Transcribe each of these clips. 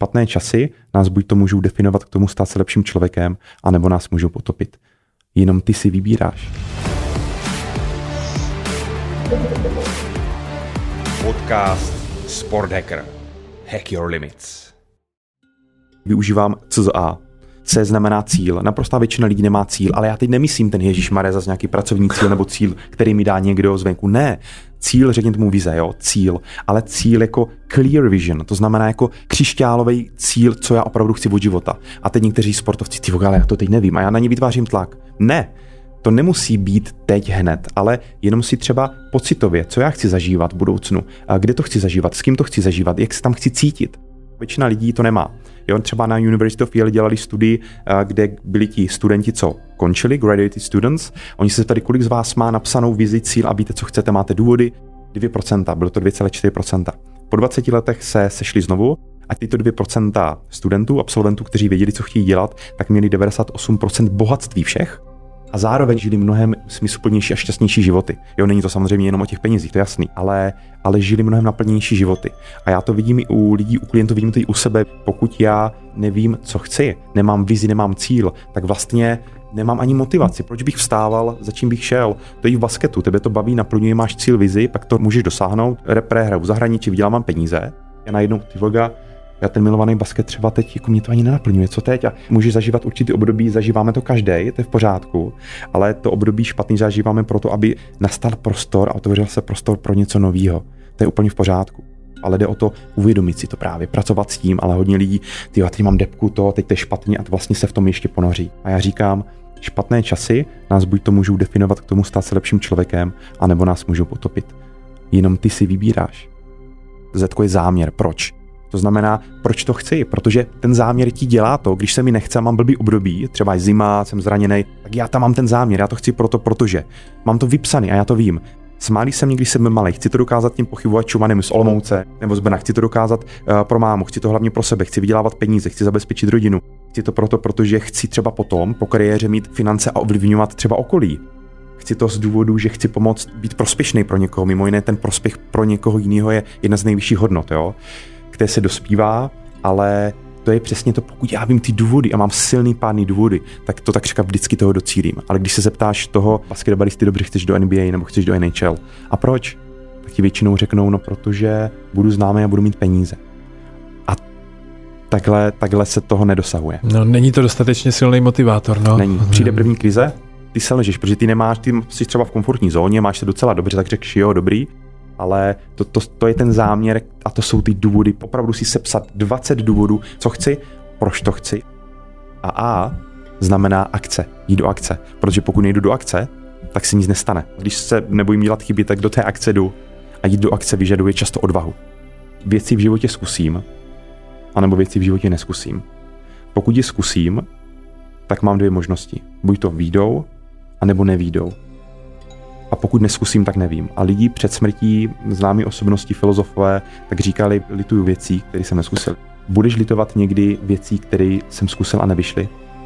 špatné časy nás buď to můžou definovat k tomu stát se lepším člověkem, anebo nás můžou potopit. Jenom ty si vybíráš. Podcast Sport Hacker. Hack your limits. Využívám CZA. C znamená cíl. Naprostá většina lidí nemá cíl, ale já teď nemyslím ten ježišmarja zase nějaký pracovní cíl nebo cíl, který mi dá někdo zvenku. Ne. Cíl, řekněme tomu vize, jo, cíl, ale cíl jako clear vision, to znamená jako křišťálový cíl, co já opravdu chci od života. A teď někteří sportovci, ty vole, já to teď nevím a já na ně vytvářím tlak. Ne. To nemusí být teď hned, ale jenom si třeba pocitově, co já chci zažívat v budoucnu, a kde to chci zažívat, s kým to chci zažívat, jak se tam chci cítit. Většina lidí to nemá. Jo, třeba na University of Yale dělali studii, kde byli ti studenti, co končili, graduated students. Oni se ptali, kolik z vás má napsanou vizi, cíl a víte, co chcete, máte důvody. 2%, bylo to 2,4%. Po 20 letech se sešli znovu a tyto 2% studentů, absolventů, kteří věděli, co chtějí dělat, tak měli 98% bohatství všech. A zároveň žili mnohem smysluplnější a šťastnější životy. Jo, není to samozřejmě jenom o těch penězích, to je jasný, ale žili mnohem naplněnější životy. A já to vidím i u lidí, u klientů, vidím to i u sebe. Pokud já nevím, co chci, nemám vizi, nemám cíl, tak vlastně nemám ani motivaci. Proč bych vstával, za čím bych šel? To je i v basketu, tebe to baví, naplňuje, máš cíl, vizi, pak to můžeš dosáhnout. Repre, hraju v zahraničí, vydělávám peníze. Já najednou já ten milovaný basket třeba teď, jako mě to ani nenaplňuje, co teď? A můžeš zažívat určitý období, zažíváme to každý, to je v pořádku, ale to období špatný zažíváme proto, aby nastal prostor a otevřel se prostor pro něco nového. To je úplně v pořádku. Ale jde o to uvědomit si to právě, pracovat s tím, ale hodně lidí, já teď mám depku, teď to je špatně a vlastně se v tom ještě ponoří. A já říkám, špatné časy nás buď to můžou definovat k tomu stát se lepším člověkem, anebo nás můžou potopit. Jenom ty si vybíráš. Zetko je záměr, proč? To znamená, proč to chci? Protože ten záměr ti dělá to, když se mi nechce, mám blbý období, třeba je zima, jsem zraněný, tak já tam mám ten záměr, já to chci protože mám to vypsaný a já to vím. Smálí jsem někdy jsem malý, chci to dokázat tím pochybovačům, nevím, z Olomouce nebo z Brna, chci to dokázat pro mámu, chci to hlavně pro sebe, chci vydělávat peníze, chci zabezpečit rodinu. Chci to protože chci třeba potom po kariéře mít finance a ovlivňovat třeba okolí. Chci to z důvodu, že chci pomoct být prospěšný pro někoho, mimo jiné ten prospěch pro někoho jiného je jedna z nejvyšších hodnot, jo, které se dospívá, ale to je přesně to, pokud já vím ty důvody a mám silný pádný důvody, tak to tak říkám vždycky toho docílím. Ale když se zeptáš toho basketbalisty, dobře, chceš do NBA nebo chceš do NHL. A proč? Tak ti většinou řeknou, no protože budu známý a budu mít peníze. A takhle se toho nedosahuje. No, není to dostatečně silný motivátor, no. Není. Přijde první krize, ty se ležíš, protože ty jsi třeba v komfortní zóně, máš se docela dobře, tak řekneš jo, dobrý. Ale to je ten záměr a to jsou ty důvody. Opravdu si sepsat 20 důvodů, co chci, proč to chci. A znamená akce, jít do akce. Protože pokud nejdu do akce, tak se nic nestane. Když se nebojím dělat chyby, tak do té akce jdu. A jít do akce vyžaduje často odvahu. Věci v životě zkusím, anebo věci v životě neskusím. Pokud je zkusím, tak mám dvě možnosti. Buď to vyjdou, anebo nevyjdou. A pokud neskusím, tak nevím. A lidi před smrtí, známí osobnosti, filozofové, tak říkali, lituju věcí, které jsem neskusil. Budeš litovat někdy věcí, které jsem zkusil a nevyšly?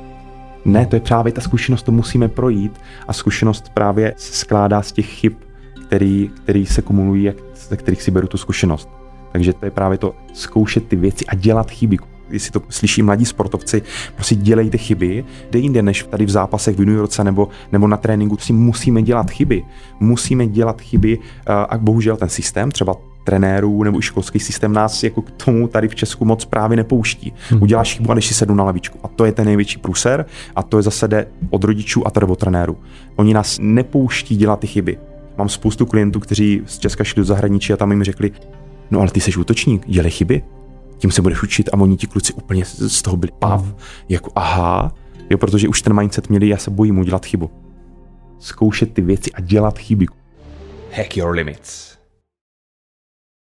Ne, to je právě ta zkušenost, to musíme projít. A zkušenost právě se skládá z těch chyb, který se kumulují, ze kterých si beru tu zkušenost. Takže to je právě to zkoušet ty věci a dělat chyby. Jestli to slyší mladí sportovci, prostě dělejte chyby, kde jinde než tady v zápasech v juniorce nebo na tréninku, si musíme dělat chyby. Musíme dělat chyby a bohužel ten systém, třeba trenérů nebo i školský systém nás jako k tomu tady v Česku moc právě nepouští. Uděláš chybu a jdeš si sednu na lavičku. A to je ten největší průser a to je zase jde od rodičů a tedy od trenérů. Oni nás nepouští dělat ty chyby. Mám spoustu klientů, kteří z Česka šli do zahraničí a tam jim řekli, no ale ty jsi útočník, dělej chyby. Tím se budeš učit a oni ti kluci úplně z toho byli jako aha, jo, protože už ten mindset měli, já se bojím udělat chybu. Zkoušet ty věci a dělat chyby. Hack your limits.